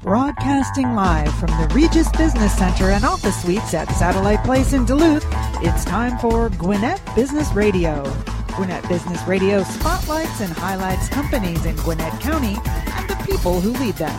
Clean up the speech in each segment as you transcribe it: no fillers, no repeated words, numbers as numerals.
Broadcasting live from the Regis Business Center and office suites at Satellite Place in Duluth, it's time for Gwinnett Business Radio. Gwinnett Business Radio spotlights and highlights companies in Gwinnett County and the people who lead them.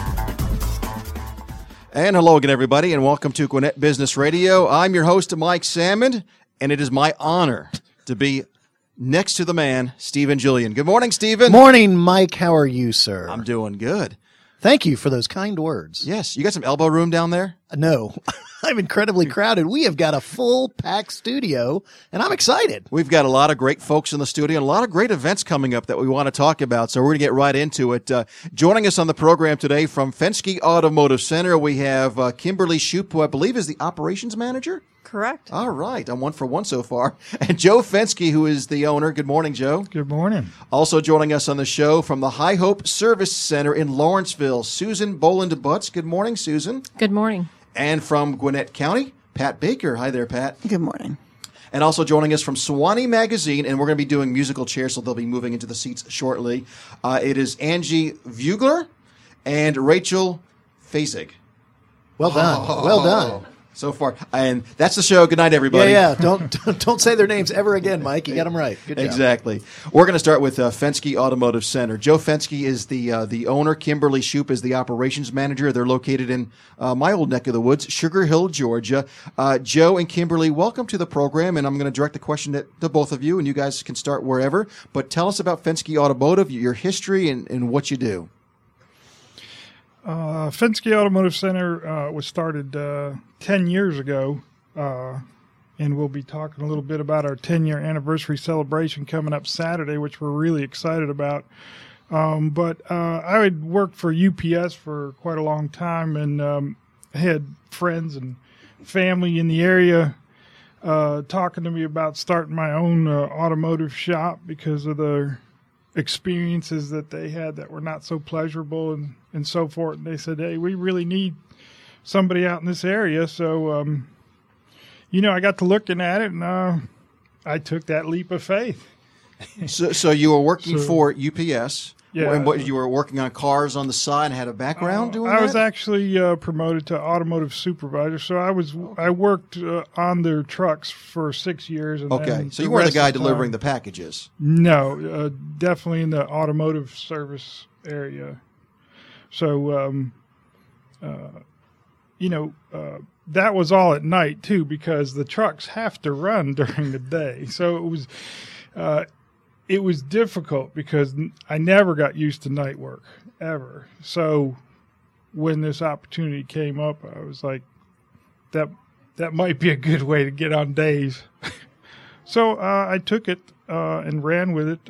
And hello again, everybody, and welcome to Gwinnett Business Radio. I'm your host, Mike Salmon, and it is my honor to be next to the man, Stephen Julian. Good morning, Stephen. Morning, Mike. How are you, sir? I'm doing good. Thank you for those kind words. Yes. You got some elbow room down there? No, I'm incredibly crowded. We have got a full packed studio, and I'm excited. We've got a lot of great folks in the studio and a lot of great events coming up that we want to talk about, so we're going to get right into it. Joining us on the program today from Fenske Automotive Center, we have Kimberly Shoup, who I believe is the operations manager? Correct. All right. I'm 1 for 1 so far. And Joe Fenske, who is the owner. Good morning, Joe. Good morning. Also joining us on the show from the High Hope Service Center in Lawrenceville, Susan Boland Butts. Good morning, Susan. Good morning. And from Gwinnett County, Pat Baker. Hi there, Pat. Good morning. And also joining us from Sewanee Magazine, and we're going to be doing musical chairs, so they'll be moving into the seats shortly. It is Angie Vugler and Rachel Fasig. Well done. Well done. So far. And that's the show. Good night, everybody. Yeah. Don't say their names ever again, Mike. You got them right. Good job. Exactly. We're going to start with Fenske Automotive Center. Joe Fenske is the owner. Kimberly Shoup is the operations manager. They're located in my old neck of the woods, Sugar Hill, Georgia. Joe and Kimberly, welcome to the program, and I'm going to direct the question to both of you, and you guys can start wherever. But tell us about Fenske Automotive, your history, and what you do. Fenske Automotive Center was started 10 years ago, and we'll be talking a little bit about our 10-year anniversary celebration coming up Saturday, which we're really excited about. But I had worked for UPS for quite a long time, and had friends and family in the area talking to me about starting my own automotive shop because of the experiences that they had that were not so pleasurable and so forth. And they said, hey, we really need somebody out in this area. So, I got to looking at it, and I took that leap of faith. So you were working for UPS. Yeah. And what, you were working on cars on the side and had a background doing that? I was actually promoted to automotive supervisor. So I worked on their trucks for 6 years. And okay. So you weren't the guy delivering the packages? No, definitely in the automotive service area. So, that was all at night too, because the trucks have to run during the day. So it was difficult because I never got used to night work ever. So when this opportunity came up, I was like, that might be a good way to get on days. So I took it and ran with it.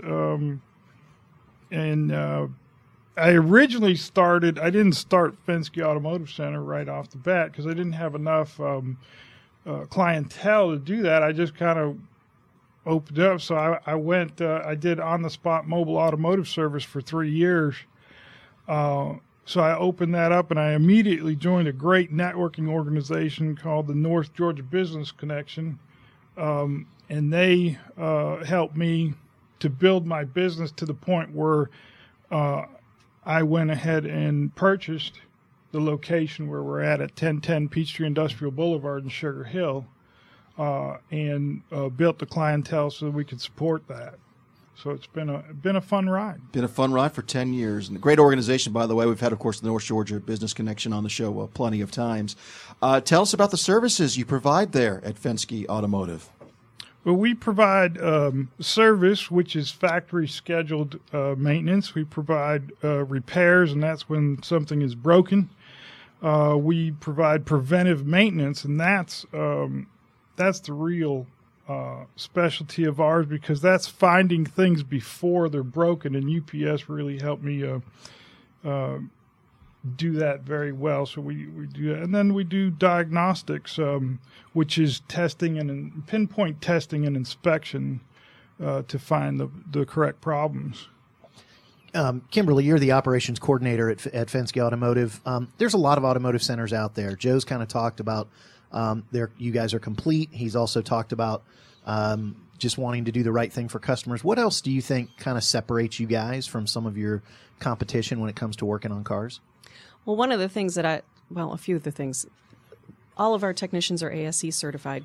I originally I didn't start Fenske Automotive Center right off the bat because I didn't have enough clientele to do that. I just kind of opened up. So I went, I did on-the-spot mobile automotive service for 3 years. So I opened that up, and I immediately joined a great networking organization called the North Georgia Business Connection. And they helped me to build my business to the point where I went ahead and purchased the location where we're at 1010 Peachtree Industrial Boulevard in Sugar Hill, and built the clientele so that we could support that. So it's been a fun ride. Been a fun ride for 10 years. And a great organization, by the way. We've had, of course, the North Georgia Business Connection on the show plenty of times. Tell us about the services you provide there at Fenske Automotive. Well, we provide service, which is factory scheduled maintenance. We provide repairs, and that's when something is broken. We provide preventive maintenance, and that's the real specialty of ours, because that's finding things before they're broken, and UPS really helped me do that very well. So we do that. And then we do diagnostics, which is testing and pinpoint testing and inspection to find the correct problems. Kimberly, you're the operations coordinator at Fenske Automotive. There's a lot of automotive centers out there. Joe's kind of talked about you guys are complete. He's also talked about just wanting to do the right thing for customers. What else do you think kind of separates you guys from some of your competition when it comes to working on cars? Well, one of the things that a few of the things, all of our technicians are ASE certified,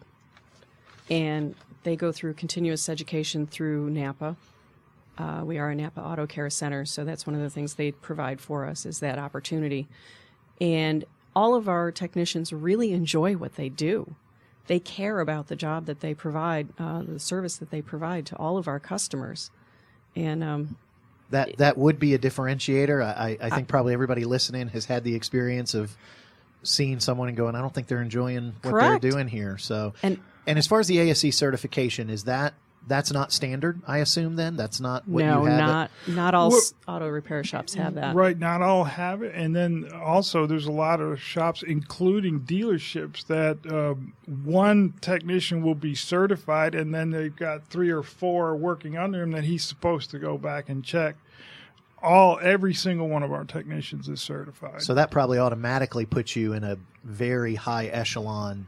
and they go through continuous education through NAPA. We are a NAPA Auto Care Center, so that's one of the things they provide for us is that opportunity. And all of our technicians really enjoy what they do. They care about the job that they provide, the service that they provide to all of our customers. And that would be a differentiator. I think probably everybody listening has had the experience of seeing someone and going, I don't think they're enjoying what Correct. they're doing here. So, and as far as the ASE certification, that's not standard, I assume, then? That's not what you have? Not all auto repair shops have that. Right, not all have it. And then also there's a lot of shops, including dealerships, that one technician will be certified, and then they've got 3 or 4 working under him that he's supposed to go back and check. Every single one of our technicians is certified. So that probably automatically puts you in a very high echelon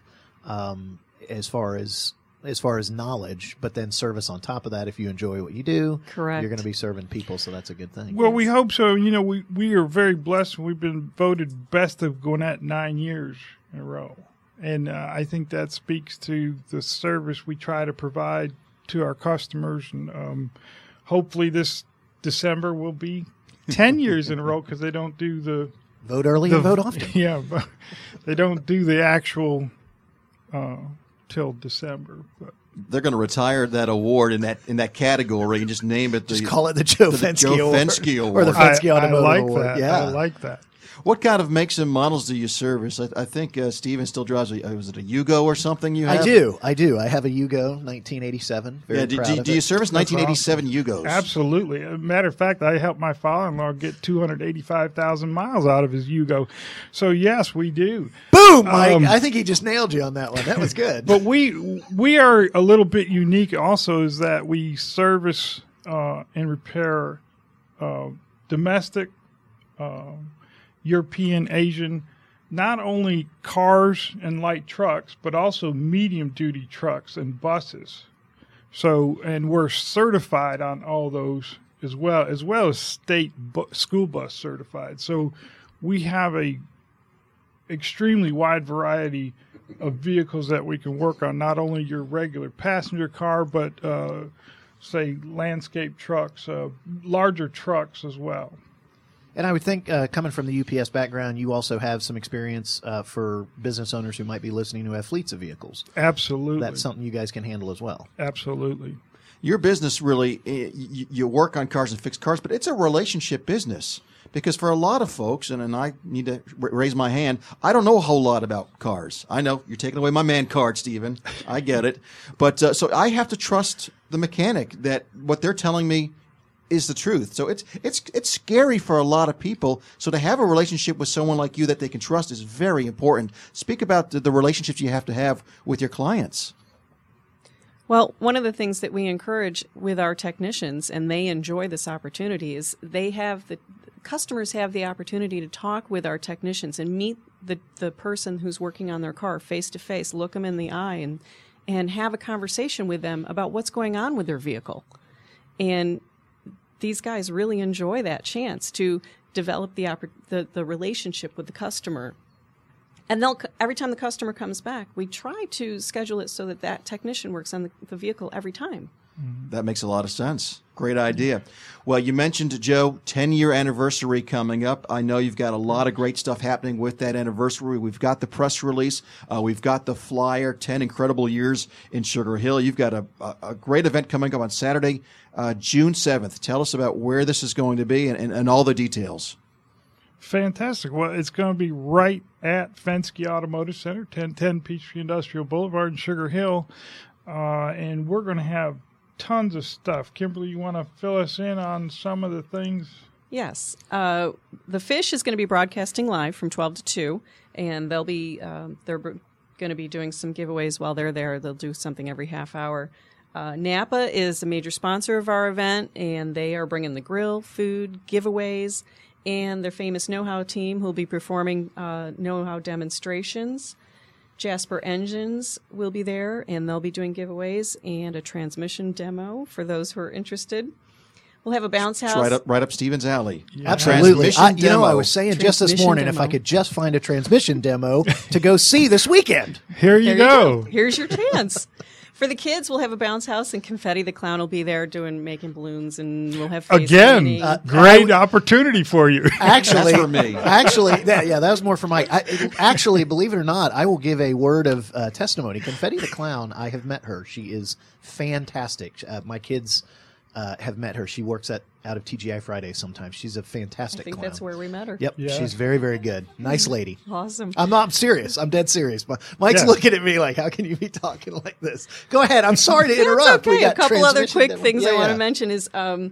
as far as knowledge, but then service on top of that. If you enjoy what you do, correct, you're going to be serving people, so that's a good thing. Well, we hope so. You know, we are very blessed. We've been voted best of Gwinnett 9 years in a row, and I think that speaks to the service we try to provide to our customers. And hopefully, this December will be 10 years in a row, because they don't do the vote early and vote often. Yeah, but they don't do the actual till December. But they're going to retire that award in that category and just name it. Just call it the Joe Fenske Award. Or the Fenske Automotive Award. That. Yeah. I like that. What kind of makes and models do you service? I think Steven still drives was it a Yugo or something you have? I do. I have a Yugo 1987. Very proud of it. Do you service 1987 Yugos? Absolutely. As a matter of fact, I helped my father-in-law get 285,000 miles out of his Yugo. So, yes, we do. Boom, Mike. I think he just nailed you on that one. That was good. But we are a little bit unique also, is that we service and repair domestic, European, Asian, not only cars and light trucks, but also medium-duty trucks and buses. So, and we're certified on all those as well as state school bus certified. So we have a extremely wide variety of vehicles that we can work on, not only your regular passenger car, but say landscape trucks, larger trucks as well. And I would think, coming from the UPS background, you also have some experience for business owners who might be listening who have fleets of vehicles. Absolutely. That's something you guys can handle as well. Absolutely. Your business really, you work on cars and fix cars, but it's a relationship business. Because for a lot of folks, and I need to raise my hand, I don't know a whole lot about cars. I know you're taking away my man card, Steven. I get it. But so I have to trust the mechanic that what they're telling me is the truth. So it's scary for a lot of people. So to have a relationship with someone like you that they can trust is very important. Speak about the relationships you have to have with your clients. Well, one of the things that we encourage with our technicians, and they enjoy this opportunity, is customers have the opportunity to talk with our technicians and meet the person who's working on their car face to face, look them in the eye, and have a conversation with them about what's going on with their vehicle. And these guys really enjoy that chance to develop the relationship with the customer. And every time the customer comes back, we try to schedule it so that technician works on the vehicle every time. That makes a lot of sense. Great idea. Well, you mentioned, Joe, 10-year anniversary coming up. I know you've got a lot of great stuff happening with that anniversary. We've got the press release. We've got the flyer, 10 incredible years in Sugar Hill. You've got a great event coming up on Saturday, June 7th. Tell us about where this is going to be and all the details. Fantastic. Well, it's going to be right at Fenske Automotive Center, 1010 Peachtree Industrial Boulevard in Sugar Hill. And we're going to have tons of stuff. Kimberly, you want to fill us in on some of the things? Yes. The Fish is going to be broadcasting live from 12 to 2, and they're going to be doing some giveaways while they're there. They'll do something every half hour. Napa is a major sponsor of our event, and they are bringing the grill, food, giveaways, and their famous know-how team who will be performing know-how demonstrations. Jasper Engines will be there, and they'll be doing giveaways and a transmission demo for those who are interested. We'll have a bounce house. It's right up Stevens Alley. Absolutely. Transmission I demo. was saying just this Transmission morning, if I demo. could just find a transmission demo to go see this weekend. Here you There go. Here's your chance. For the kids, we'll have a bounce house, and Confetti the Clown will be there making balloons, and we'll have face Again, painting. great opportunity for you. Actually, That's for me. Actually, that was more for Mike. Actually, believe it or not, I will give a word of testimony. Confetti the Clown, I have met her. She is fantastic. My kids have met her. She works out of TGI Fridays sometimes. She's a fantastic I think clown. that's where we met her. Yep, Yeah. she's very, very good. Nice lady. Awesome. I'm serious. I'm dead serious. Mike's Yeah. looking at me like, how can you be talking like this? Go ahead. I'm sorry to interrupt. That's okay. We got A couple other transmission quick demo. things I Yeah, want yeah. to mention is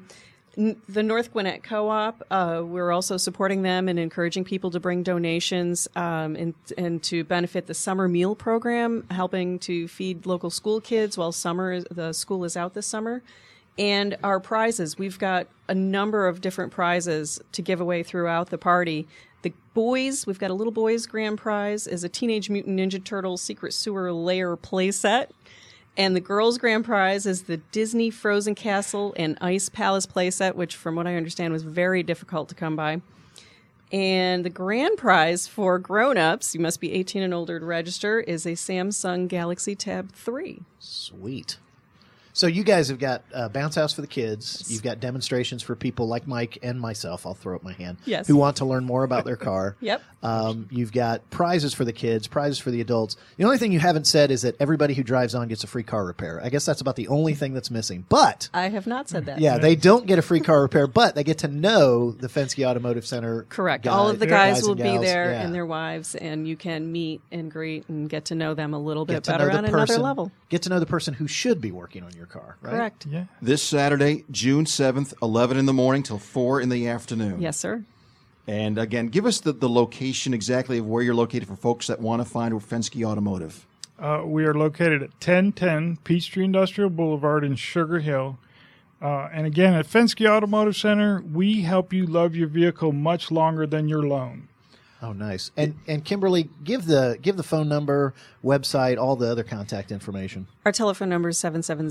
the North Gwinnett Co-op. We're also supporting them and encouraging people to bring donations and to benefit the summer meal program, helping to feed local school kids while the school is out this summer. And our prizes, we've got a number of different prizes to give away throughout the party. The boys, we've got a little boys grand prize is a Teenage Mutant Ninja Turtles Secret Sewer Lair playset. And the girls' grand prize is the Disney Frozen Castle and Ice Palace playset, which from what I understand was very difficult to come by. And the grand prize for grown-ups, you must be 18 and older to register, is a Samsung Galaxy Tab 3. Sweet. So you guys have got a bounce house for the kids. You've got demonstrations for people like Mike and myself. I'll throw up my hand. Yes. Who want to learn more about their car. Yep. You've got prizes for the kids, prizes for the adults. The only thing you haven't said is that everybody who drives on gets a free car repair. I guess that's about the only thing that's missing. But I have not said that. yeah, they don't get a free car repair, but they get to know the Fenske Automotive Center. Correct. guys- All of the guys will and be gals. there Yeah. and their wives, and you can meet and greet and get to know them a little Get bit to know better the on another person- level. Get to know the person who should be working on your car. Right? Correct. Yeah. This Saturday, June 7th, 11 in the morning till 4 in the afternoon. Yes, sir. And again, give us the location exactly of where you're located for folks that want to find Fenske Automotive. We are located at 1010 Peachtree Industrial Boulevard in Sugar Hill. And again, at Fenske Automotive Center, we help you love your vehicle much longer than your loan. Oh, nice. And Kimberly, give the phone number, website, all the other contact information. Our telephone number is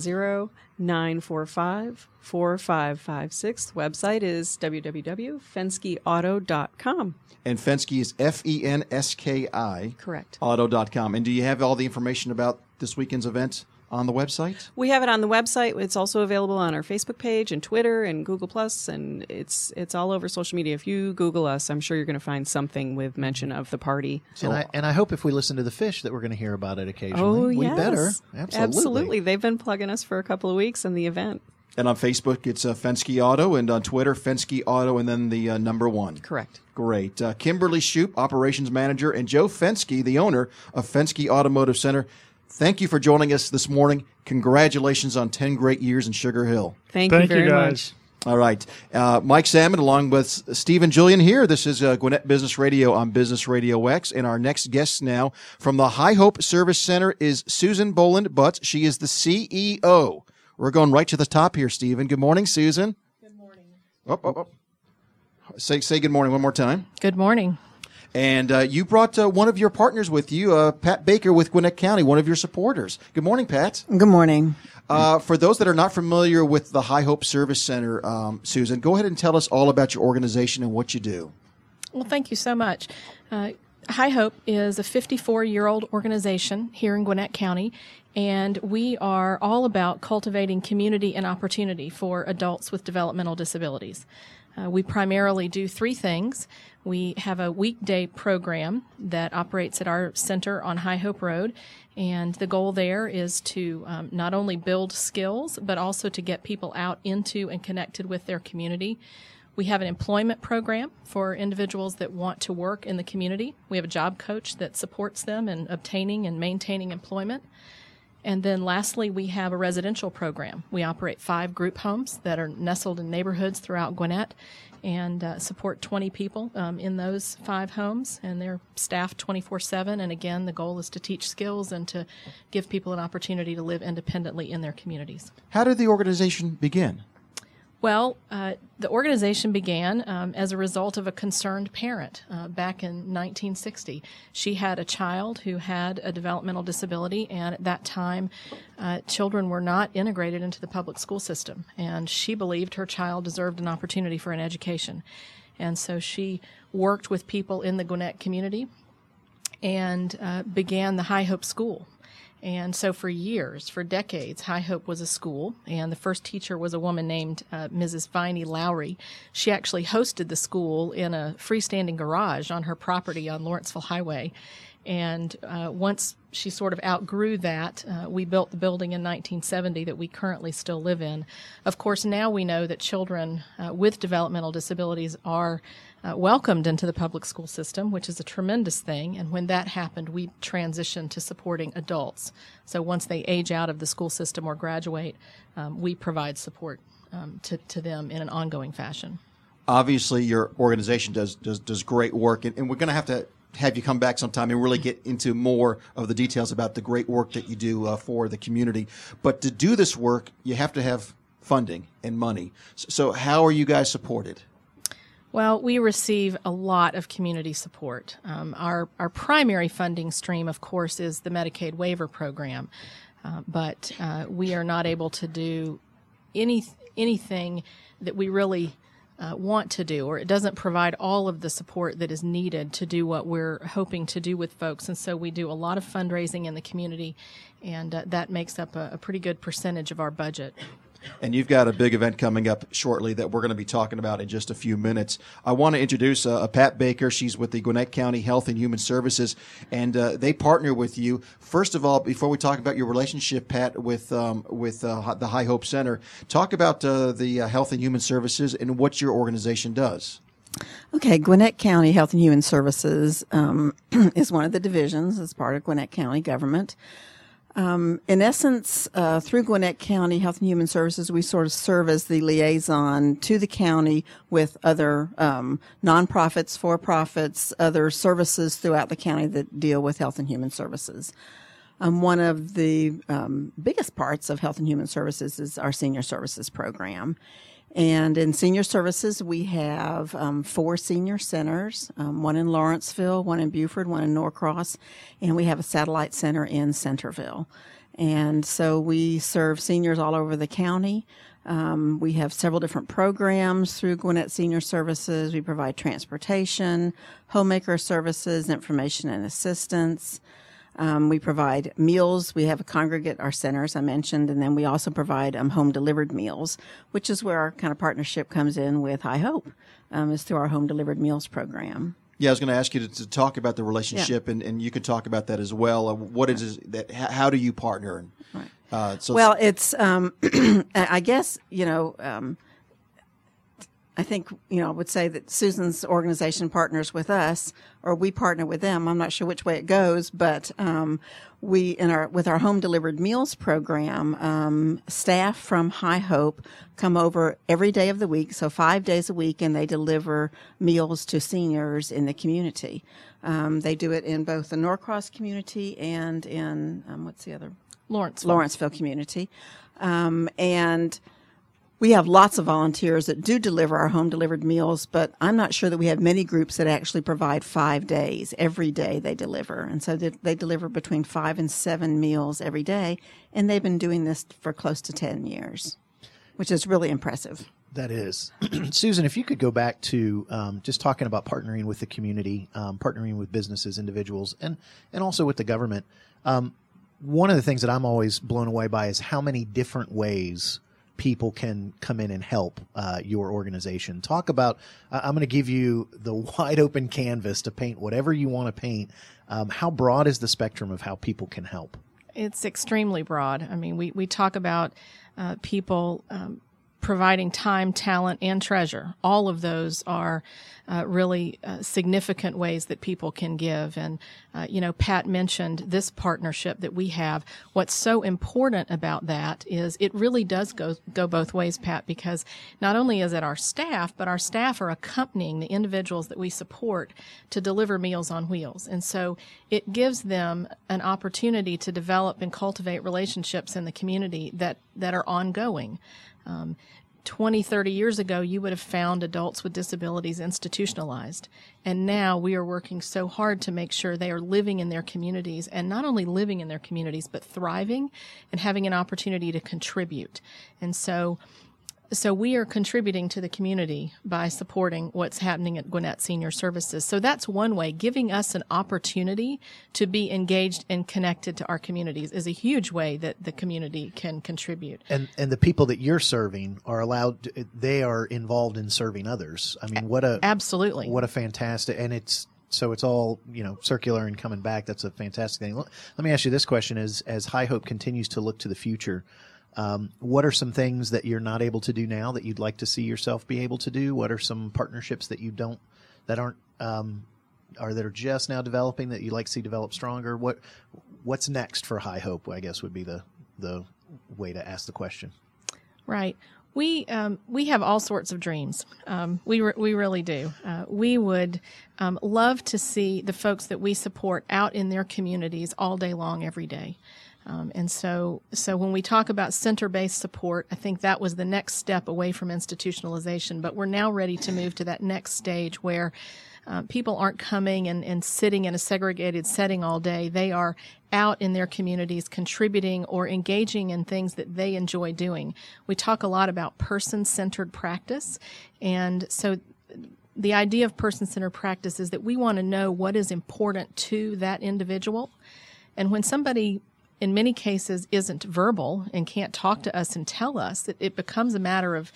770-945-4556. The website is www.fenskeauto.com. And Fenske is Fenski. Correct. Auto.com. And do you have all the information about this weekend's event on the website? We have it on the website. It's also available on our Facebook page and Twitter and Google Plus, and it's all over social media. If you Google us, I'm sure you're going to find something with mention of the party. And I hope if we listen to the Fish that we're going to hear about it occasionally. Oh, We yes. better. Absolutely. They've been plugging us for a couple of weeks in the event. And on Facebook, it's Fenske Auto, and on Twitter, Fenske Auto, and then the number 1. Correct. Great. Kimberly Shoup, Operations Manager, and Joe Fenske, the owner of Fenske Automotive Center. Thank you for joining us this morning. Congratulations on 10 great years in Sugar Hill. Thank you very guys. much. All right. Mike Salmon along with Stephen Julian here. This is Gwinnett Business Radio on Business Radio X. And our next guest now from the High Hope Service Center is Susan Boland-Butts. She is the CEO. We're going right to the top here, Stephen. Good morning, Susan. Good morning. Say good morning one more time. Good morning. And you brought one of your partners with you, Pat Baker with Gwinnett County, one of your supporters. Good morning, Pat. Good morning. For those that are not familiar with the High Hope Service Center, Susan, go ahead and tell us all about your organization and what you do. Well, thank you so much. High Hope is a 54-year-old organization here in Gwinnett County, and we are all about cultivating community and opportunity for adults with developmental disabilities. We primarily do three things. We have a weekday program that operates at our center on High Hope Road, and the goal there is to not only build skills, but also to get people out into and connected with their community. We have an employment program for individuals that want to work in the community. We have a job coach that supports them in obtaining and maintaining employment. And then lastly, we have a residential program. We operate 5 group homes that are nestled in neighborhoods throughout Gwinnett and support 20 people in those 5 homes, and they're staffed 24/7. And again, the goal is to teach skills and to give people an opportunity to live independently in their communities. How did the organization begin? Well, the organization began as a result of a concerned parent back in 1960. She had a child who had a developmental disability, and at that time, children were not integrated into the public school system. And she believed her child deserved an opportunity for an education. And so she worked with people in the Gwinnett community and began the High Hope School. And so for years, for decades, High Hope was a school, and the first teacher was a woman named Mrs. Viney Lowry. She actually hosted the school in a freestanding garage on her property on Lawrenceville Highway. And once she sort of outgrew that, we built the building in 1970 that we currently still live in. Of course, now we know that children with developmental disabilities are welcomed into the public school system, which is a tremendous thing. And when that happened, we transitioned to supporting adults. So once they age out of the school system or graduate, we provide support to them in an ongoing fashion. Obviously, your organization does great work, and we're going to have you come back sometime and really get into more of the details about the great work that you do for the community. But to do this work, you have to have funding and money. So how are you guys supported? Well, we receive a lot of community support. Our primary funding stream, of course, is the Medicaid waiver program, but we are not able to do anything that we really want to do, or it doesn't provide all of the support that is needed to do what we're hoping to do with folks. And so we do a lot of fundraising in the community, and that makes up a pretty good percentage of our budget. And you've got a big event coming up shortly that we're going to be talking about in just a few minutes. I want to introduce Pat Baker. She's with the Gwinnett County Health and Human Services, and they partner with you. First of all, before we talk about your relationship, Pat, with the High Hope Center, talk about the Health and Human Services and what your organization does. Okay, Gwinnett County Health and Human Services is one of the divisions as part of Gwinnett County government. In essence, through Gwinnett County Health and Human Services, we sort of serve as the liaison to the county with other nonprofits, for-profits, other services throughout the county that deal with health and human services. One of the biggest parts of Health and Human Services is our Senior Services program. And in senior services, we have 4 senior centers, one in Lawrenceville, one in Beaufort, one in Norcross, and we have a satellite center in Centerville. And so we serve seniors all over the county. We have several different programs through Gwinnett Senior Services. We provide transportation, homemaker services, information and assistance. We provide meals. We have a congregate, our center, as I mentioned, and then we also provide home-delivered meals, which is where our kind of partnership comes in with High Hope, is through our home-delivered meals program. Yeah, I was going to ask you to talk about the relationship, and you could talk about that as well. What is that? How do you partner? Right. Well, it's I guess I think, I would say that Susan's organization partners with us, or we partner with them. I'm not sure which way it goes, but we, with our home delivered meals program, staff from High Hope come over every day of the week, so 5 days a week, and they deliver meals to seniors in the community. They do it in both the Norcross community and in, what's the other? Lawrenceville community. And we have lots of volunteers that do deliver our home-delivered meals, but I'm not sure that we have many groups that actually provide 5 days. Every day they deliver. And so they deliver between 5 and 7 meals every day, and they've been doing this for close to 10 years, which is really impressive. That is. Susan, if you could go back to just talking about partnering with the community, partnering with businesses, individuals, and also with the government. One of the things that I'm always blown away by is how many different ways people can come in and help your organization. Talk about, I'm going to give you the wide open canvas to paint whatever you want to paint. How broad is the spectrum of how people can help? It's extremely broad. I mean, we talk about people providing time, talent, and treasure. All of those are really significant ways that people can give. And, Pat mentioned this partnership that we have. What's so important about that is it really does go both ways, Pat, because not only is it our staff, but our staff are accompanying the individuals that we support to deliver Meals on Wheels. And so it gives them an opportunity to develop and cultivate relationships in the community that are ongoing. 20, 30 years ago, you would have found adults with disabilities institutionalized. And now we are working so hard to make sure they are living in their communities, and not only living in their communities, but thriving and having an opportunity to contribute. And so we are contributing to the community by supporting what's happening at Gwinnett Senior Services. So that's one way. Giving us an opportunity to be engaged and connected to our communities is a huge way that the community can contribute. And the people that you're serving are allowed, they are involved in serving others. I mean, absolutely. What a fantastic, and it's all, circular and coming back. That's a fantastic thing. Let me ask you this question: as High Hope continues to look to the future, what are some things that you're not able to do now that you'd like to see yourself be able to do? What are some partnerships that that are just now developing that you'd like to see develop stronger? What's next for High Hope, I guess, would be the way to ask the question. Right. We have all sorts of dreams. We really do. We would love to see the folks that we support out in their communities all day long, every day. And so when we talk about center-based support, I think that was the next step away from institutionalization. But we're now ready to move to that next stage where people aren't coming and sitting in a segregated setting all day. They are out in their communities contributing or engaging in things that they enjoy doing. We talk a lot about person-centered practice. And so the idea of person-centered practice is that we want to know what is important to that individual. And when somebody, in many cases, isn't verbal and can't talk to us and tell us, it becomes a matter of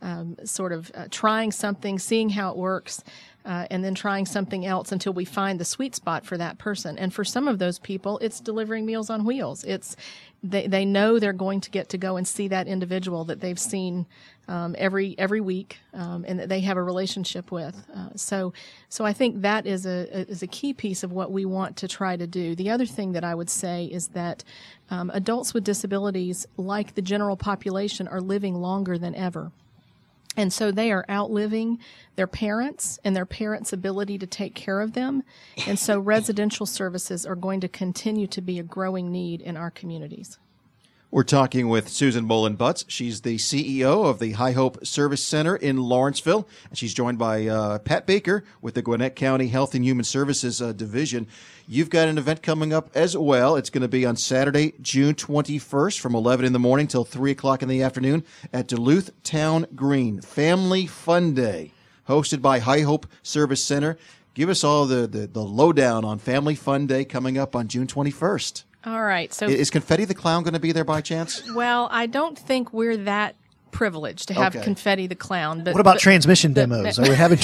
trying something, seeing how it works, and then trying something else until we find the sweet spot for that person. And for some of those people, it's delivering Meals on Wheels. They know they're going to get to go and see that individual that they've seen every week, and that they have a relationship with. So I think that is a key piece of what we want to try to do. The other thing that I would say is that adults with disabilities, like the general population, are living longer than ever. And so they are outliving their parents and their parents' ability to take care of them. And so residential services are going to continue to be a growing need in our communities. We're talking with Susan Bolin-Butts. She's the CEO of the High Hope Service Center in Lawrenceville, and she's joined by Pat Baker with the Gwinnett County Health and Human Services Division. You've got an event coming up as well. It's going to be on Saturday, June 21st from 11 in the morning till 3 o'clock in the afternoon at Duluth Town Green. Family Fun Day, hosted by High Hope Service Center. Give us all the lowdown on Family Fun Day coming up on June 21st. All right. So is Confetti the Clown going to be there by chance? Well, I don't think we're that privileged to have Confetti the Clown. What about transmission demos? Are we having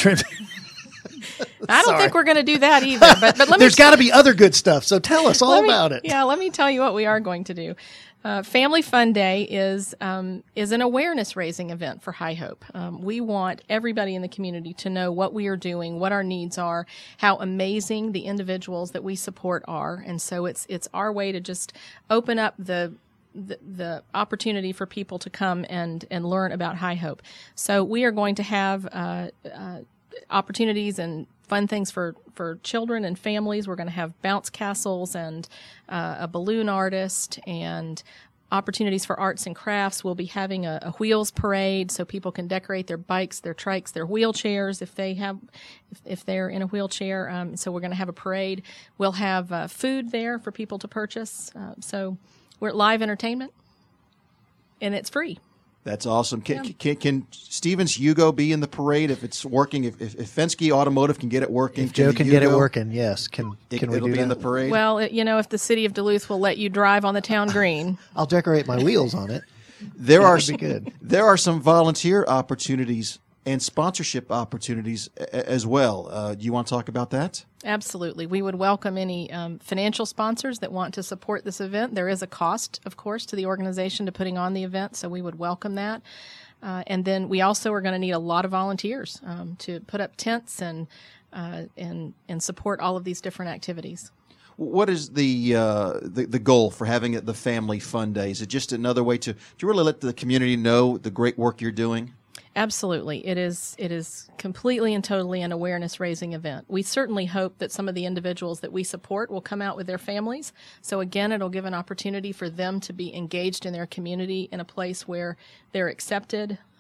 I don't think we're going to do that either. But let me. There's got to be other good stuff. So tell us all about it. Yeah, let me tell you what we are going to do. Family Fun Day is an awareness-raising event for High Hope. We want everybody in the community to know what we are doing, what our needs are, how amazing the individuals that we support are, and so it's our way to just open up the opportunity for people to come and learn about High Hope. So we are going to have opportunities and fun things for children and families. We're going to have bounce castles and a balloon artist and opportunities for arts and crafts. We'll be having a wheels parade so people can decorate their bikes, their trikes, their wheelchairs if they're in a wheelchair. So we're going to have a parade. We'll have food there for people to purchase. So we're live entertainment, and it's free. That's awesome. Can Stevens Yugo be in the parade if it's working? If Fenske Automotive can get it working, if Joe can get it working, yes. Can we do be in the parade? Well, if the city of Duluth will let you drive on the town green, I'll decorate my wheels on it. There are some volunteer opportunities and sponsorship opportunities as well. Do you want to talk about that? Absolutely. We would welcome any financial sponsors that want to support this event. There is a cost, of course, to the organization to putting on the event, so we would welcome that. And then we also are going to need a lot of volunteers to put up tents and support all of these different activities. What is the goal for having the Family Fun Day? Is it just another way to really let the community know the great work you're doing? Absolutely. It is completely and totally an awareness-raising event. We certainly hope that some of the individuals that we support will come out with their families. So again, it'll give an opportunity for them to be engaged in their community in a place where they're accepted,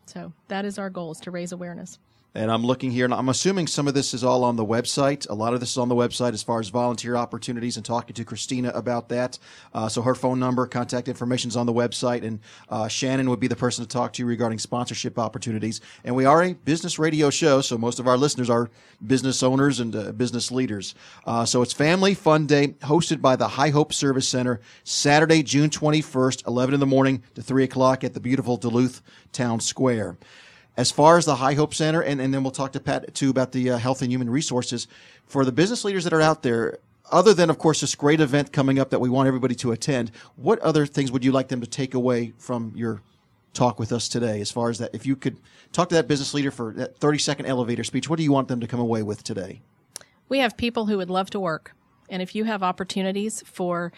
So that is our goal, is to raise awareness. And I'm looking here, and I'm assuming some of this is all on the website. A lot of this is on the website as far as volunteer opportunities, and talking to Christina about that. So her phone number, contact information is on the website, and Shannon would be the person to talk to regarding sponsorship opportunities. And we are a business radio show, so most of our listeners are business owners and business leaders. So it's Family Fun Day, hosted by the High Hope Service Center, Saturday, June 21st, 11 in the morning to 3 o'clock at the beautiful Duluth Town Square. As far as the High Hope Center, and then we'll talk to Pat, too, about the Health and Human Resources, for the business leaders that are out there, other than, of course, this great event coming up that we want everybody to attend, what other things would you like them to take away from your talk with us today? As far as that, if you could talk to that business leader for that 30-second elevator speech, what do you want them to come away with today? We have people who would love to work. And if you have opportunities for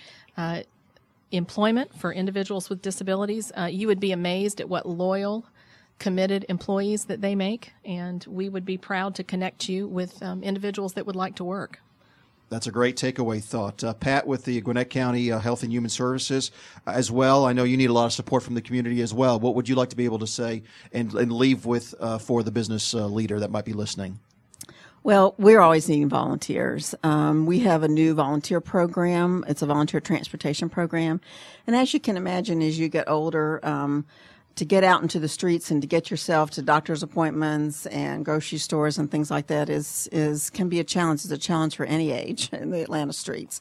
employment for individuals with disabilities, you would be amazed at what loyal, committed employees that they make, and we would be proud to connect you with individuals that would like to work. That's a great takeaway thought. Pat, with the Gwinnett County Health and Human Services as well, I know you need a lot of support from the community as well. What would you like to be able to say and leave with for the business leader that might be listening? Well, we're always needing volunteers. We have a new volunteer program. It's a volunteer transportation program. And as you can imagine, as you get older, to get out into the streets and to get yourself to doctor's appointments and grocery stores and things like that can be a challenge. It's a challenge for any age in the Atlanta streets.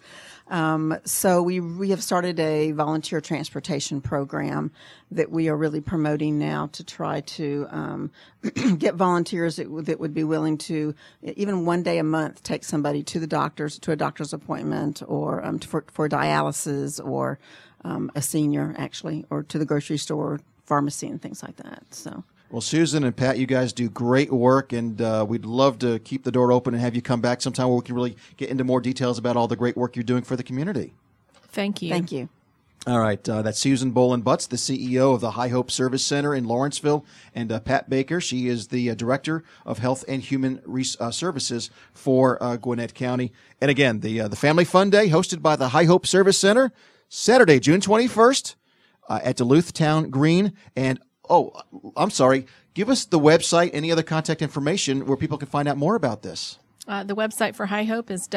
So we have started a volunteer transportation program that we are really promoting now to try to get volunteers that would be willing to, even one day a month, take somebody to the doctors, to a doctor's appointment, or for dialysis, or a senior, actually, or to the grocery store, pharmacy, and things like that. So. Well, Susan and Pat, you guys do great work, and we'd love to keep the door open and have you come back sometime where we can really get into more details about all the great work you're doing for the community. Thank you. Thank you. All right. That's Susan Boland-Butts, the CEO of the High Hope Service Center in Lawrenceville, and Pat Baker. She is the Director of Health and Human Services for Gwinnett County. And again, the Family Fun Day hosted by the High Hope Service Center, Saturday, June 21st at Duluth Town Green. And I'm sorry. Give us the website, any other contact information where people can find out more about this. The website for High Hope is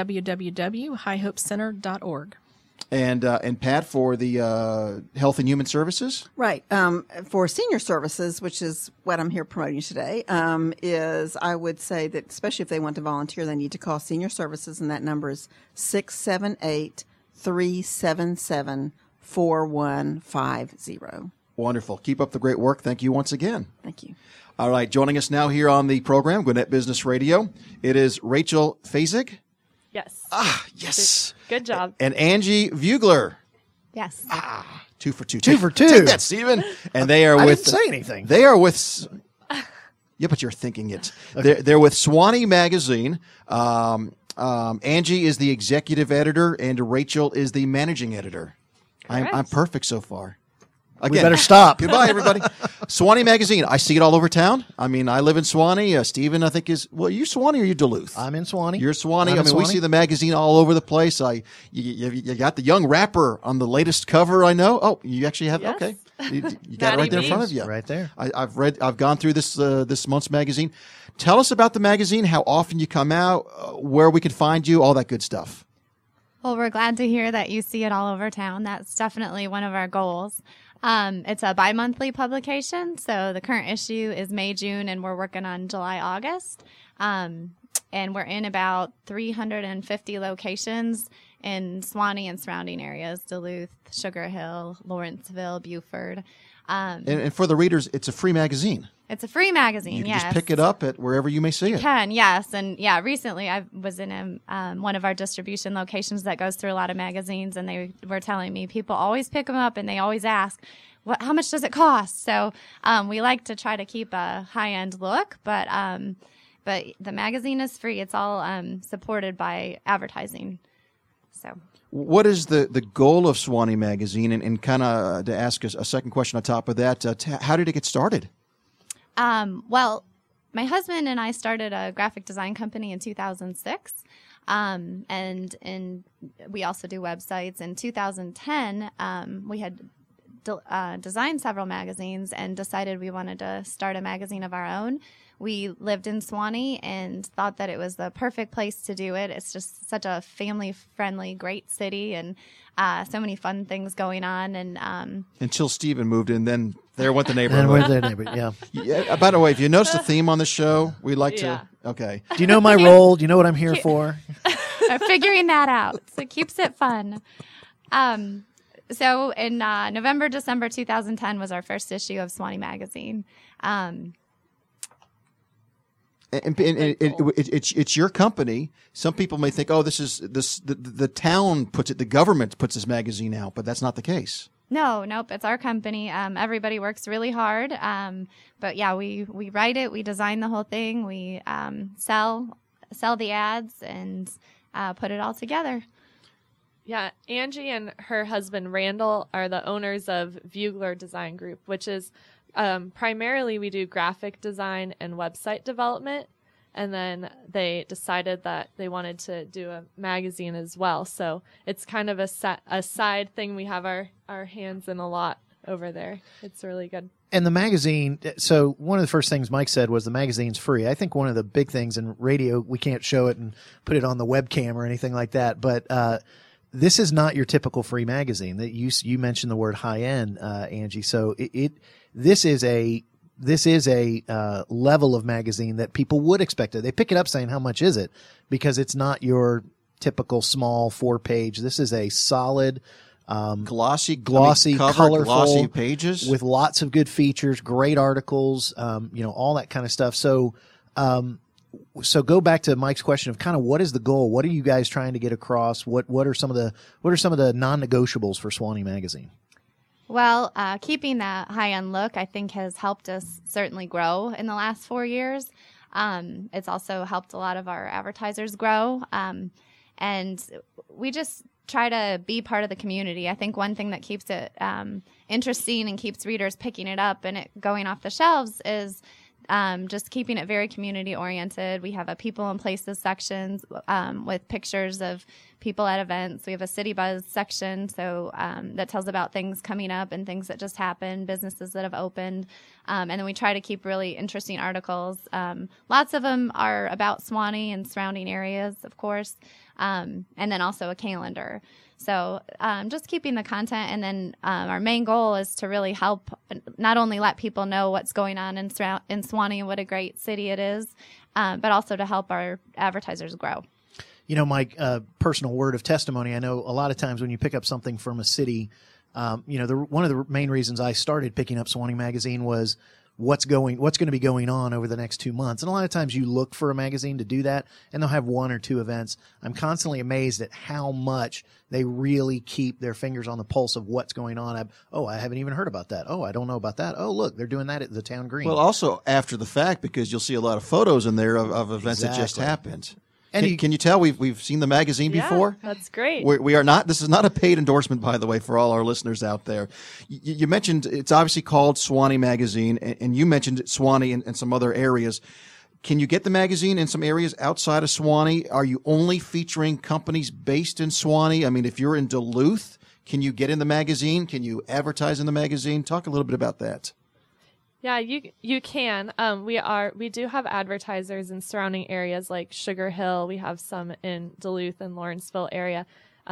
www.highhopecenter.org. And Pat, for the Health and Human Services? Right. For senior services, which is what I'm here promoting today, is I would say that especially if they want to volunteer, they need to call senior services, and that number is 678-377-4150. Wonderful. Keep up the great work. Thank you once again. Thank you. All right. Joining us now here on the program, Gwinnett Business Radio, it is Rachel Fazig. Yes. Yes. Good job. And Angie Vugler. Yes. 2 for 2. Two for two. Take that, Stephen. And they are I with. didn't say anything. They are with. Yeah, but you're thinking it. Okay. They're with Swanee Magazine. Angie is the executive editor, and Rachel is the managing editor. I'm perfect so far. Again, We better stop. Goodbye, everybody. Swanee Magazine. I see it all over town. I mean, I live in Swanee. Stephen, I think, are you Swanee or are you Duluth? I'm in Swanee. You're Swanee. I'm I in mean, we Swanee. see the magazine all over the place. You got the young rapper on the latest cover, I know. Oh, you actually have? Yes. Okay. You got it right there in front of you. Right there. I've gone through this month's magazine. Tell us about the magazine, how often you come out, where we can find you, all that good stuff. Well, we're glad to hear that you see it all over town. That's definitely one of our goals. It's a bi-monthly publication, so the current issue is May, June, and we're working on July, August. And we're in about 350 locations in Swanee and surrounding areas, Duluth, Sugar Hill, Lawrenceville, Beaufort. And for the readers, it's a free magazine. It's a free magazine, You can yes. just pick it up at wherever you may see it. Can, yes. And yeah, recently I was in one of our distribution locations that goes through a lot of magazines, and they were telling me people always pick them up and they always ask, how much does it cost? So we like to try to keep a high-end look, but the magazine is free. It's all supported by advertising. So. What is the goal of Swanee Magazine? And kind of to ask a second question on top of that, how did it get started? Well, my husband and I started a graphic design company in 2006. And we also do websites. In 2010, we had designed several magazines and decided we wanted to start a magazine of our own. We lived in Suwanee and thought that it was the perfect place to do it. It's just such a family-friendly, great city, and so many fun things going on. And until Stephen moved in, then there went the And neighborhood. we're their neighbor, yeah. Yeah, by the way, if you notice the theme on the show, we like Yeah. to. Okay. Do you know my role? Do you know what I'm here for? figuring that out. So it keeps it fun. So in November, December 2010 was our first issue of Suwanee Magazine. It's your company. Some people may think, oh, the town puts it, the government puts this magazine out, but that's not the case. Nope, it's our company. Everybody works really hard. But yeah, we write it, we design the whole thing, we sell the ads and put it all together. Yeah, Angie and her husband Randall are the owners of Vugler Design Group, which is primarily we do graphic design and website development. And then they decided that they wanted to do a magazine as well. So it's kind of a side thing. We have our hands in a lot over there. It's really good. And the magazine, so one of the first things Mike said was the magazine's free. I think one of the big things in radio, we can't show it and put it on the webcam or anything like that, but this is not your typical free magazine. That you mentioned the word high end, Angie. So this is a level of magazine that people would expect it. They pick it up saying, how much is it? Because it's not your typical small 4-page. This is a solid, glossy cover, colorful, glossy pages with lots of good features, great articles, all that kind of stuff. So, so go back to Mike's question of kind of what is the goal? What are you guys trying to get across? What are some of the non-negotiables for Suwanee Magazine? Well, keeping that high-end look, I think, has helped us certainly grow in the last 4 years. It's also helped a lot of our advertisers grow. And we just try to be part of the community. I think one thing that keeps it interesting and keeps readers picking it up and it going off the shelves is just keeping it very community-oriented. We have a people and places sections with pictures of people at events. We have a City Buzz section so that tells about things coming up and things that just happened, businesses that have opened. And then we try to keep really interesting articles. Lots of them are about Suwanee and surrounding areas, of course, and then also a calendar. So just keeping the content, and then our main goal is to really help not only let people know what's going on in Suwanee and what a great city it is, but also to help our advertisers grow. Mike, personal word of testimony, I know a lot of times when you pick up something from a city, one of the main reasons I started picking up Suwanee Magazine was what's going to be going on over the next 2 months. And a lot of times you look for a magazine to do that, and they'll have 1 or 2 events. I'm constantly amazed at how much they really keep their fingers on the pulse of what's going on. I haven't even heard about that. Oh, I don't know about that. Oh, look, they're doing that at the Town Green. Well, also after the fact, because you'll see a lot of photos in there of events that just happened. And can you tell we've seen the magazine before? That's great. We are not. This is not a paid endorsement, by the way, for all our listeners out there. You mentioned it's obviously called Suwanee Magazine, and you mentioned Suwanee and some other areas. Can you get the magazine in some areas outside of Suwanee? Are you only featuring companies based in Suwanee? I mean, if you're in Duluth, can you get in the magazine? Can you advertise in the magazine? Talk a little bit about that. Yeah, you can. We do have advertisers in surrounding areas like Sugar Hill. We have some in Duluth and Lawrenceville area.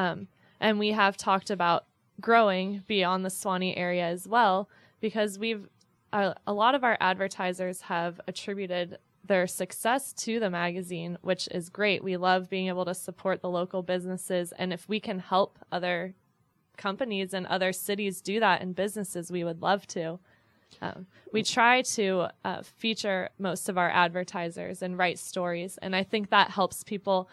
And we have talked about growing beyond the Suwanee area as well, because a lot of our advertisers have attributed their success to the magazine, which is great. We love being able to support the local businesses. And if we can help other companies and other cities do that and businesses, we would love to. We try to feature most of our advertisers and write stories, and I think that helps people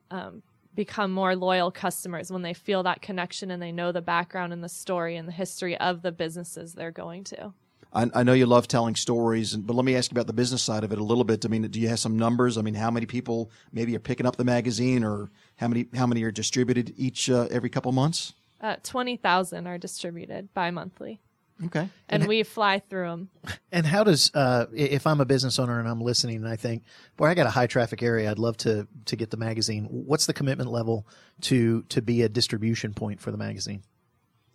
become more loyal customers when they feel that connection and they know the background and the story and the history of the businesses they're going to. I know you love telling stories, but let me ask you about the business side of it a little bit. I mean, do you have some numbers? I mean, how many people maybe are picking up the magazine, or how many are distributed every couple months? 20,000 are distributed bi-monthly. Okay. And we fly through them. And how does, if I'm a business owner and I'm listening and I think, boy, I got a high traffic area, I'd love to get the magazine. What's the commitment level to be a distribution point for the magazine?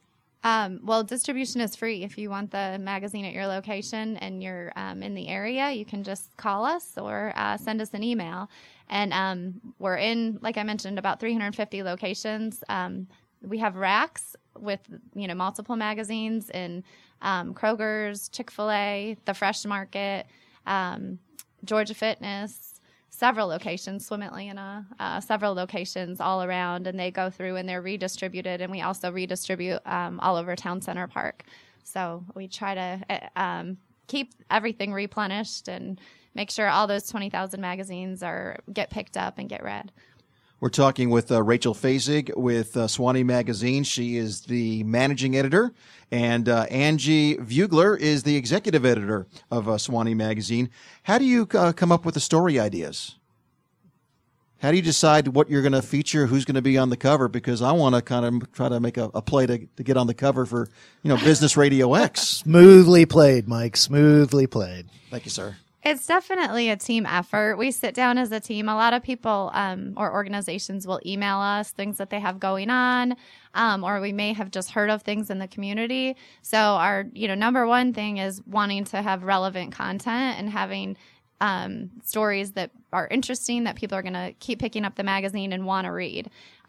Well, distribution is free. If you want the magazine at your location and you're in the area, you can just call us or send us an email. And we're in, like I mentioned, about 350 locations. We have racks with, multiple magazines in Kroger's, Chick-fil-A, the Fresh Market, Georgia Fitness, several locations, Swim Atlanta, several locations all around, and they go through and they're redistributed, and we also redistribute all over Town Center Park. So we try to keep everything replenished and make sure all those 20,000 magazines get picked up and get read. We're talking with Rachel Fasig with Suwannee Magazine. She is the managing editor, and Angie Vugler is the executive editor of Suwannee Magazine. How do you come up with the story ideas? How do you decide what you're going to feature, who's going to be on the cover? Because I want to kind of try to make a play to get on the cover for, Business Radio X. Smoothly played, Mike. Smoothly played. Thank you, sir. It's definitely a team effort. We sit down as a team. A lot of people or organizations will email us things that they have going on, or we may have just heard of things in the community. So our, number one thing is wanting to have relevant content and having stories that are interesting that people are going to keep picking up the magazine and want to read.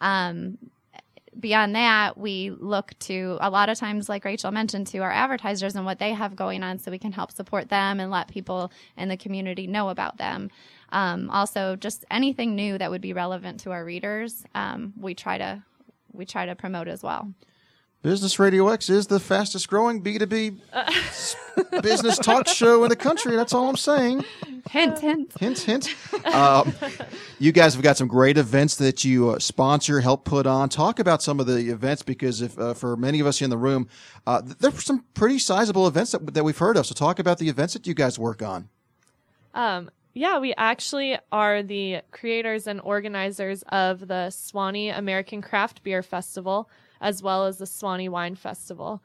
Beyond that, we look to, a lot of times, like Rachel mentioned, to our advertisers and what they have going on so we can help support them and let people in the community know about them. Also, just anything new that would be relevant to our readers, we try to promote as well. Business Radio X is the fastest growing B2B business talk show in the country. That's all I'm saying. Hint, hint. Hint, hint. You guys have got some great events that you sponsor, help put on. Talk about some of the events, because if for many of us in the room, there are some pretty sizable events that we've heard of. So talk about the events that you guys work on. Yeah, we actually are the creators and organizers of the Suwannee American Craft Beer Festival, as well as the Suwannee Wine Festival.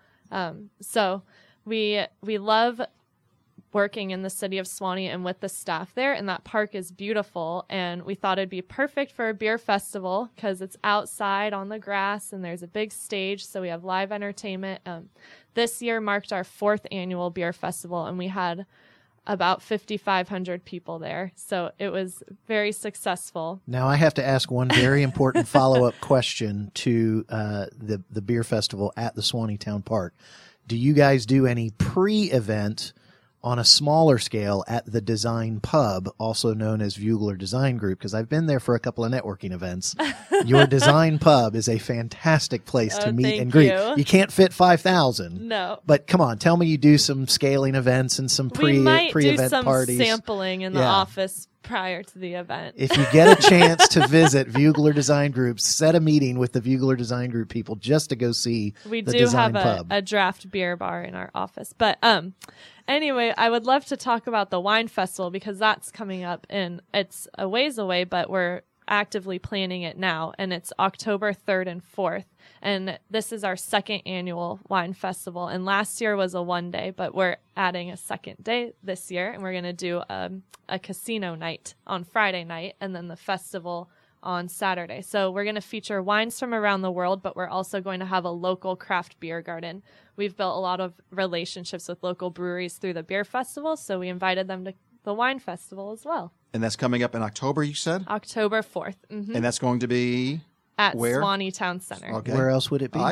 So we love working in the city of Suwannee and with the staff there, and that park is beautiful, and we thought it'd be perfect for a beer festival because it's outside on the grass and there's a big stage, so we have live entertainment. This year marked our 4th annual beer festival, and we had about 5,500 people there, so it was very successful. Now I have to ask one very important follow-up question to the beer festival at the Suwannee Town Park. Do you guys do any pre-event on a smaller scale at the Design Pub, also known as Vugler Design Group? Because I've been there for a couple of networking events. Your Design Pub is a fantastic place to meet and greet. You can't fit 5,000. No. But come on, tell me you do some scaling events and some pre-event parties. We might do some sampling in the office prior to the event. If you get a chance to visit Vugler Design Group, set a meeting with the Vugler Design Group people just to go see the Design Pub. We do have a draft beer bar in our office. But anyway, I would love to talk about the wine festival because that's coming up, and it's a ways away, but we're actively planning it now, and it's October 3rd and 4th. And this is our 2nd annual wine festival. And last year was a 1-day, but we're adding a 2nd day this year. And we're going to do a casino night on Friday night and then the festival on Saturday. So we're going to feature wines from around the world, but we're also going to have a local craft beer garden. We've built a lot of relationships with local breweries through the beer festival, so we invited them to the wine festival as well. And that's coming up in October, you said? October 4th. Mm-hmm. And that's going to be... At where? Suwannee Town Center. Okay. Where else would it be? I'm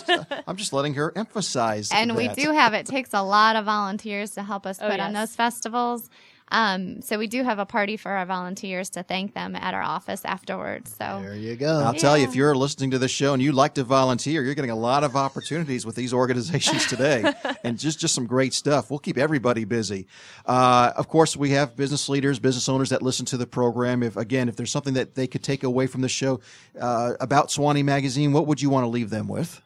just letting her emphasize and that. we do have, it takes a lot of volunteers to help us put on those festivals. So we do have a party for our volunteers to thank them at our office afterwards. So there you go. I'll tell you, if you're listening to this show and you like to volunteer, you're getting a lot of opportunities with these organizations today, and just some great stuff. We'll keep everybody busy. Of course, we have business leaders, business owners that listen to the program. If there's something that they could take away from the show about Suwannee Magazine, what would you want to leave them with?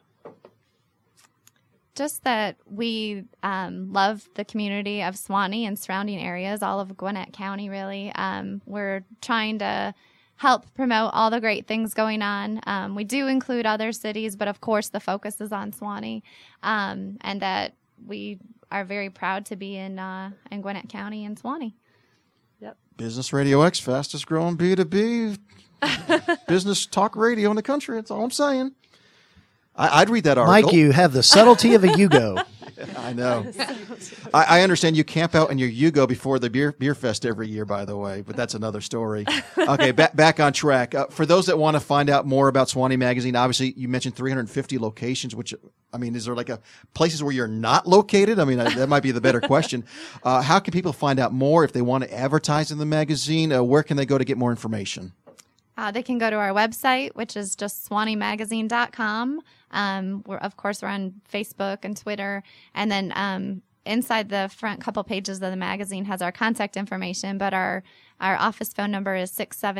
Just that we love the community of Suwannee and surrounding areas, all of Gwinnett County, really. We're trying to help promote all the great things going on. We do include other cities, but of course the focus is on Suwannee, and that we are very proud to be in Gwinnett County and Suwannee. Yep. Business Radio X, fastest growing B2B business talk radio in the country. That's all I'm saying. I'd read that article. Mike, you have the subtlety of a Yugo. I know. I understand you camp out in your Yugo before the beer fest every year, by the way, but that's another story. Okay, back on track. For those that want to find out more about Suwannee Magazine, obviously you mentioned 350 locations, which, I mean, is there like places where you're not located? I mean, that might be the better question. How can people find out more if they want to advertise in the magazine? Where can they go to get more information? They can go to our website, which is just SuwanneeMagazine.com. We're on Facebook and Twitter. And then inside the front couple pages of the magazine has our contact information, but our office phone number is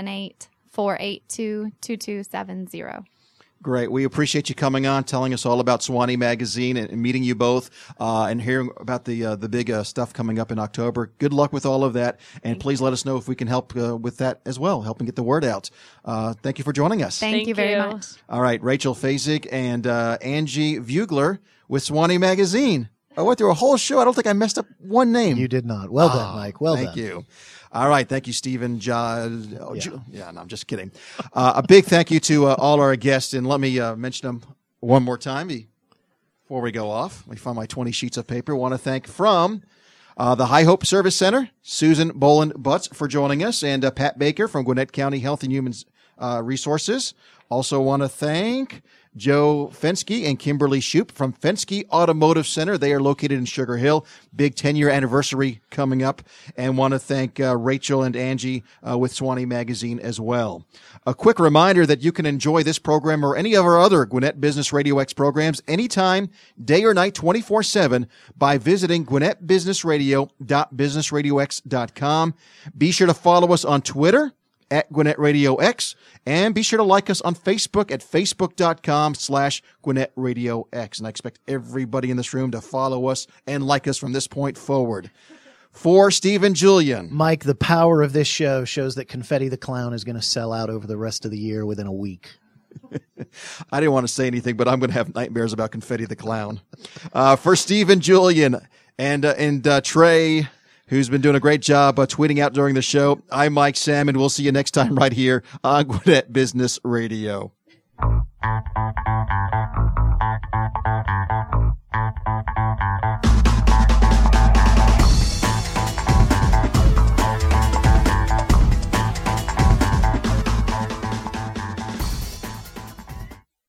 678-482-2270. Great. We appreciate you coming on, telling us all about Suwannee Magazine and meeting you both and hearing about the big stuff coming up in October. Good luck with all of that. And please let us know if we can help with that as well, helping get the word out. Thank you for joining us. Thank you very much. All right. Rachel Fasig and Angie Vugler with Suwannee Magazine. I went through a whole show. I don't think I messed up one name. You did not. Well done, Mike. Well done. Thank you. All right. Thank you, Stephen. No, I'm just kidding. A big thank you to all our guests. And let me mention them one more time before we go off. Let me find my 20 sheets of paper. Want to thank from the High Hope Service Center, Susan Boland-Butts for joining us, and Pat Baker from Gwinnett County Health and Human Resources. Also want to thank Joe Fenske and Kimberly Shoup from Fenske Automotive Center. They are located in Sugar Hill. Big 10-year anniversary coming up. And want to thank Rachel and Angie with Suwannee Magazine as well. A quick reminder that you can enjoy this program or any of our other Gwinnett Business Radio X programs anytime, day or night, 24/7 by visiting GwinnettBusinessRadio.BusinessRadioX.com. Be sure to follow us on Twitter at Gwinnett Radio X, and be sure to like us on Facebook at Facebook.com/Gwinnett Radio X. And I expect everybody in this room to follow us and like us from this point forward. For Stephen Julian. Mike, the power of this show shows that Confetti the Clown is going to sell out over the rest of the year within a week. I didn't want to say anything, but I'm going to have nightmares about Confetti the Clown. For Stephen Julian and Trey, who's been doing a great job tweeting out during the show, I'm Mike Salmon. We'll see you next time right here on Gwinnett Business Radio.